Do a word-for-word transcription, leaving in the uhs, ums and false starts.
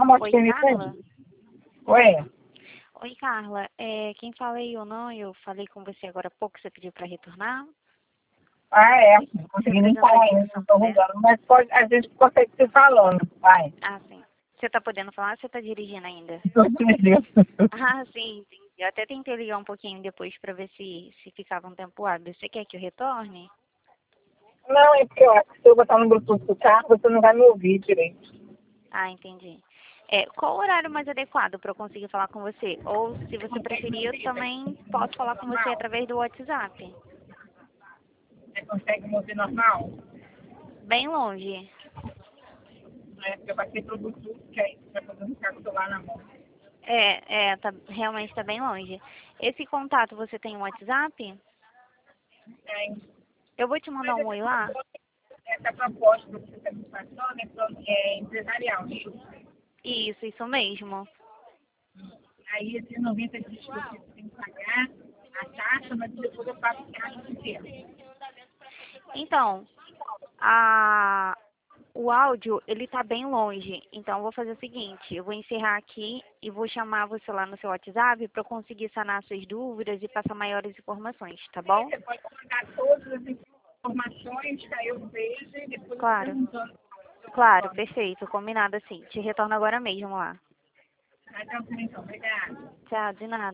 moto Oi, que me Carla? prende. Oi? Oi, Carla. É, quem fala aí ou não, eu falei com você agora há pouco, você pediu para retornar. Ah, é. Não Você consegui nem pretende falar sair de ainda, não Santo tô André? mudando. Mas pode, a gente consegue se falando. Vai. Ah, sim. Você tá podendo falar ou você tá dirigindo ainda? Tô entendendo. Ah, sim, entendi. Eu até tentei ligar um pouquinho depois para ver se, se ficava um tempo hábil. Você quer que eu retorne? Não, é porque eu acho que se eu botar no Bluetooth do carro, você não vai me ouvir direito. Ah, entendi. É, qual o horário mais adequado para eu conseguir falar com você? Ou, se você preferir, eu também posso falar com você Normal? através do WhatsApp. Você consegue me ouvir normal? Bem longe. É, porque eu passei pro Bluetooth, que aí você vai poder ficar com o celular na mão. É, é, tá, realmente está bem longe. Esse contato você tem um WhatsApp? É, Eu vou te mandar mas um essa oi lá? proposta, essa proposta que você está me passando é, pro- é empresarial, né? Isso, isso mesmo. Aí esses noventa dias que você tem que pagar a taxa, mas depois eu pago o carro inteiro. Então, a, o áudio, ele tá bem longe. Então, eu vou fazer o seguinte, eu vou encerrar aqui e vou chamar você lá no seu WhatsApp para eu conseguir sanar suas dúvidas e passar maiores informações, tá Sim, bom? você pode mandar todas as informações, que aí eu vejo e depois eu Claro, perguntando. claro, perfeito, combinado assim. Te retorno agora mesmo lá. Até o então, obrigada. Tchau, de nada.